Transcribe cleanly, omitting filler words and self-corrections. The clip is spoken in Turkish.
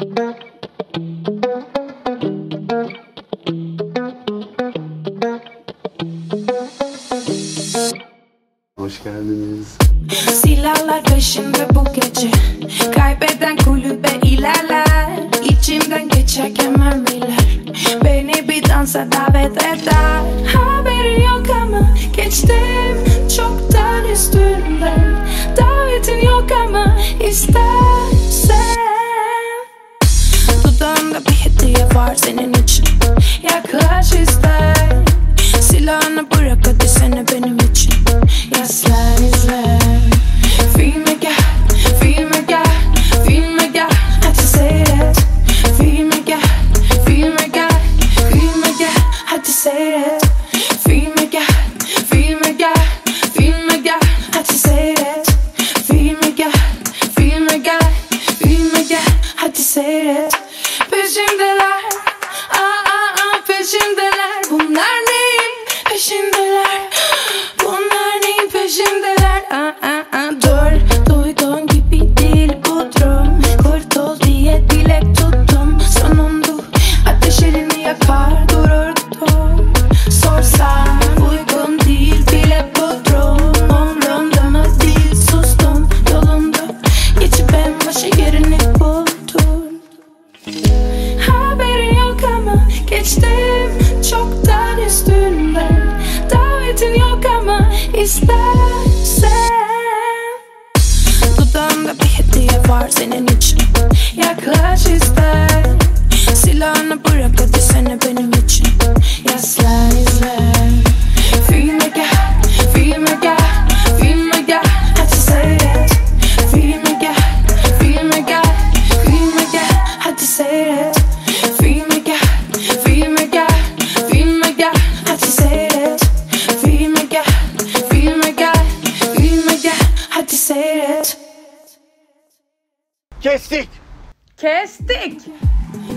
Hoş geldiniz. Silahlar peşinde bu gece, kaybeden kulübe ilerler. İçimden geçerken mermiler beni bir dansa davet eder. Haberi yok ama geçtim çoktan üstünden. Davetin yok ama istersen. Dudağımda bir hediye var senin için. Yaklaş ister. Silahını bırak hadi seni benim için. Yaslan izle. Filme gel, filme gel, filme gel. Hadi seyret. Filme gel, filme gel, filme gel. Hadi seyret. Filme gel, filme gel, filme gel. Hadi seyret. Filme gel, filme gel, filme gel. Hadi seyret. Peşimdeler, peşimdeler. Bunlar neyin peşindeler? Bunlar neyin peşindeler? Dur, duyduğun gibi değil bu durum. Kurtul diye dilek tuttum. Sonunda ateş elini yakar dururdum. Sorsam uygun değil bile bu durum. Umrumda mı değil sustum yolunda. Geçip en başı yerini buldum. Haberi yok ama geçtim çoktan üstünden. Davetin yok ama istersen. Dudağımda bir hediye var senin için. Yaklaş ister. Silahını bırak hadi seni benim için. Yaslan izle. Filme gel, filme gel, filme gel. Hadi seyret. Filme gel, filme gel, filme gel. Hadi seyret. Filme gel, filme gel, filme gel. Hadi seyret. Filme gel, filme gel, filme gel. Hadi seyret. Kestik. Kestik.